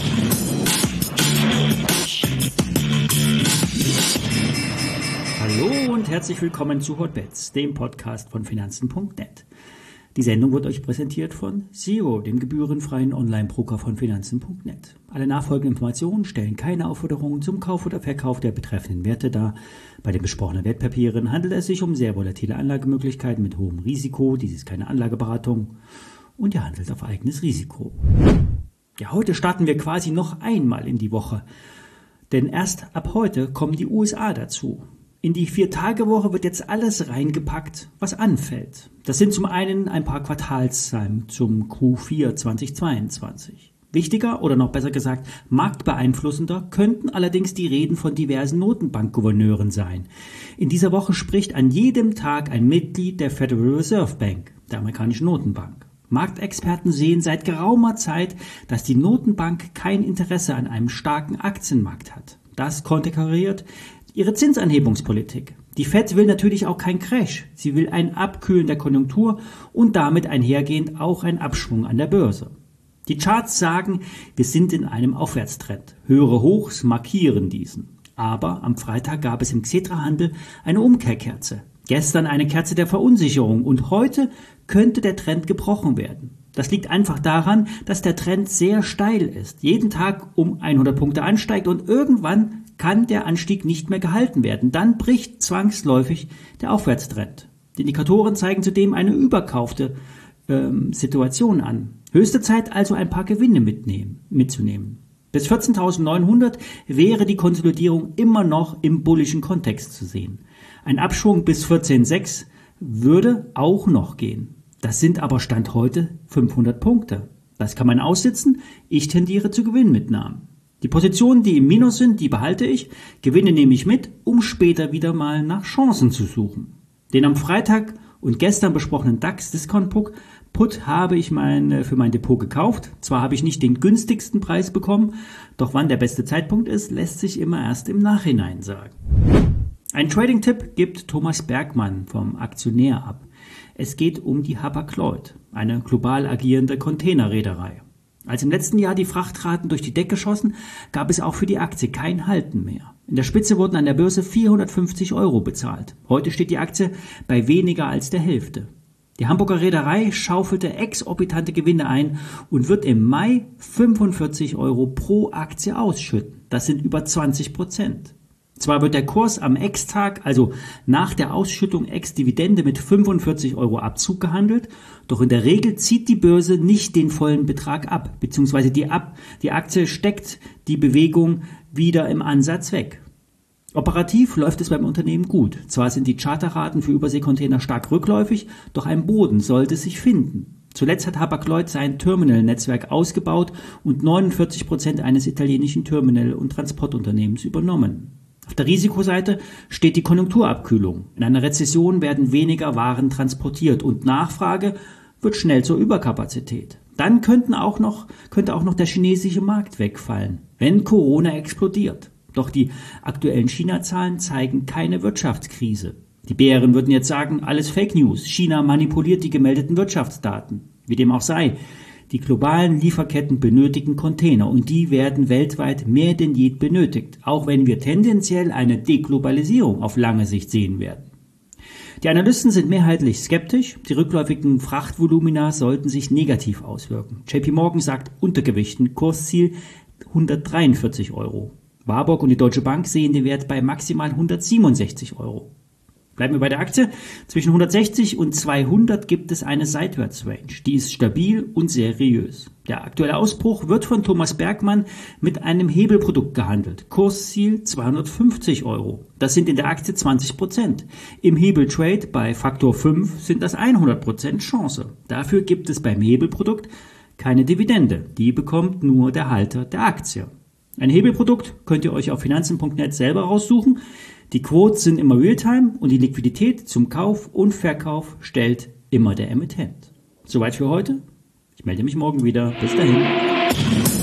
Hallo und herzlich willkommen zu Hotbets, dem Podcast von Finanzen.net. Die Sendung wird euch präsentiert von Zero, dem gebührenfreien Online-Broker von Finanzen.net. Alle nachfolgenden Informationen stellen keine Aufforderungen zum Kauf oder Verkauf der betreffenden Werte dar. Bei den besprochenen Wertpapieren handelt es sich um sehr volatile Anlagemöglichkeiten mit hohem Risiko. Dies ist keine Anlageberatung und ihr handelt auf eigenes Risiko. Ja, heute starten wir quasi noch einmal in die Woche, denn erst ab heute kommen die USA dazu. In die 4-Tage-Woche wird jetzt alles reingepackt, was anfällt. Das sind zum einen ein paar Quartalszahlen zum Q4 2022. Wichtiger oder noch besser gesagt marktbeeinflussender könnten allerdings die Reden von diversen Notenbankgouverneuren sein. In dieser Woche spricht an jedem Tag ein Mitglied der Federal Reserve Bank, der amerikanischen Notenbank. Marktexperten sehen seit geraumer Zeit, dass die Notenbank kein Interesse an einem starken Aktienmarkt hat. Das konterkariert ihre Zinsanhebungspolitik. Die Fed will natürlich auch kein Crash. Sie will ein Abkühlen der Konjunktur und damit einhergehend auch ein Abschwung an der Börse. Die Charts sagen, wir sind in einem Aufwärtstrend. Höhere Hochs markieren diesen. Aber am Freitag gab es im Xetra-Handel eine Umkehrkerze. Gestern eine Kerze der Verunsicherung und heute könnte der Trend gebrochen werden. Das liegt einfach daran, dass der Trend sehr steil ist, jeden Tag um 100 Punkte ansteigt und irgendwann kann der Anstieg nicht mehr gehalten werden. Dann bricht zwangsläufig der Aufwärtstrend. Die Indikatoren zeigen zudem eine überkaufte Situation an. Höchste Zeit also ein paar Gewinne mitzunehmen. Bis 14.900 wäre die Konsolidierung immer noch im bullischen Kontext zu sehen. Ein Abschwung bis 14.6 würde auch noch gehen. Das sind aber Stand heute 500 Punkte. Das kann man aussitzen. Ich tendiere zu Gewinnmitnahmen. Die Positionen, die im Minus sind, die behalte ich. Gewinne nehme ich mit, um später wieder mal nach Chancen zu suchen. Den am Freitag und gestern besprochenen DAX-Discount-Put habe ich für mein Depot gekauft. Zwar habe ich nicht den günstigsten Preis bekommen, doch wann der beste Zeitpunkt ist, lässt sich immer erst im Nachhinein sagen. Ein Trading-Tipp gibt Thomas Bergmann vom Aktionär ab. Es geht um die Hapag-Lloyd, eine global agierende Containerreederei. Als im letzten Jahr die Frachtraten durch die Decke schossen, gab es auch für die Aktie kein Halten mehr. In der Spitze wurden an der Börse 450 € bezahlt. Heute steht die Aktie bei weniger als der Hälfte. Die Hamburger Reederei schaufelte exorbitante Gewinne ein und wird im Mai 45 € pro Aktie ausschütten. Das sind über 20%. Zwar wird der Kurs am Ex-Tag, also nach der Ausschüttung Ex-Dividende mit 45 € Abzug gehandelt, doch in der Regel zieht die Börse nicht den vollen Betrag ab, beziehungsweise die Aktie steckt die Bewegung wieder im Ansatz weg. Operativ läuft es beim Unternehmen gut. Zwar sind die Charterraten für Überseekontainer stark rückläufig, doch ein Boden sollte sich finden. Zuletzt hat Hapag-Lloyd sein Terminal-Netzwerk ausgebaut und 49% eines italienischen Terminal- und Transportunternehmens übernommen. Auf der Risikoseite steht die Konjunkturabkühlung. In einer Rezession werden weniger Waren transportiert und Nachfrage wird schnell zur Überkapazität. Dann könnte auch noch der chinesische Markt wegfallen, wenn Corona explodiert. Doch die aktuellen China-Zahlen zeigen keine Wirtschaftskrise. Die Bären würden jetzt sagen, alles Fake News. China manipuliert die gemeldeten Wirtschaftsdaten. Wie dem auch sei. Die globalen Lieferketten benötigen Container und die werden weltweit mehr denn je benötigt, auch wenn wir tendenziell eine Deglobalisierung auf lange Sicht sehen werden. Die Analysten sind mehrheitlich skeptisch, die rückläufigen Frachtvolumina sollten sich negativ auswirken. JP Morgan sagt Untergewichten, Kursziel 143 €. Warburg und die Deutsche Bank sehen den Wert bei maximal 167 €. Bleiben wir bei der Aktie. Zwischen 160 und 200 gibt es eine Seitwärtsrange. Die ist stabil und seriös. Der aktuelle Ausbruch wird von Thomas Bergmann mit einem Hebelprodukt gehandelt. Kursziel 250 €. Das sind in der Aktie 20%. Im Hebeltrade bei Faktor 5 sind das 100% Chance. Dafür gibt es beim Hebelprodukt keine Dividende. Die bekommt nur der Halter der Aktie. Ein Hebelprodukt könnt ihr euch auf finanzen.net selber raussuchen. Die Quotes sind immer Realtime und die Liquidität zum Kauf und Verkauf stellt immer der Emittent. Soweit für heute. Ich melde mich morgen wieder. Bis dahin.